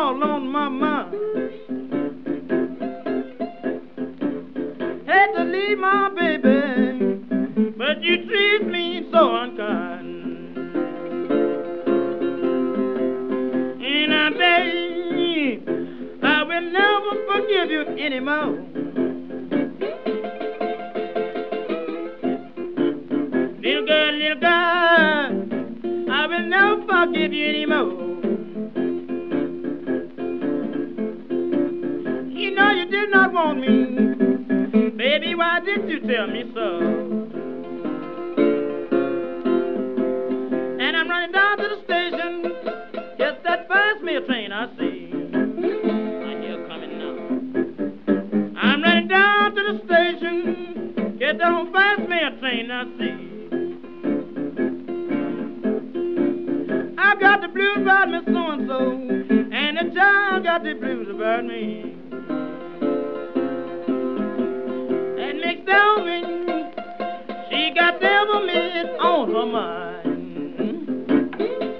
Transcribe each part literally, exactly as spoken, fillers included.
all on my mind. Had to leave my baby, but you treat me so unkind. And I beg, I will never forgive you anymore. Little girl, little girl, I will never forgive you anymore. You know you did not want me, baby, why didn't you tell me so? And I'm running down to the station, just that fast mail train I see. I hear it coming now. I'm running down to the station, get that old fast mail train I see. I got the blues about me so-and-so, and the child got the blues about me. And Miss Delvin, she got devil men on her mind.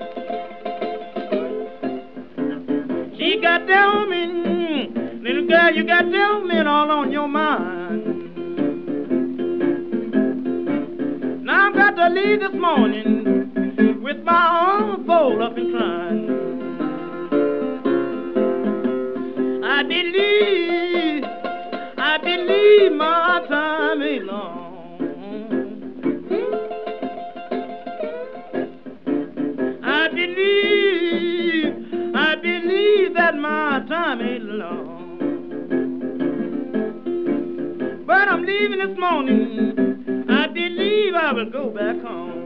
She got devil men, little girl, you got devil men all on your mind. Now I've got to leave this morning with my arms folded up and crying. I believe, I believe my time ain't long. I believe, I believe that my time ain't long. But I'm leaving this morning, I believe I will go back home.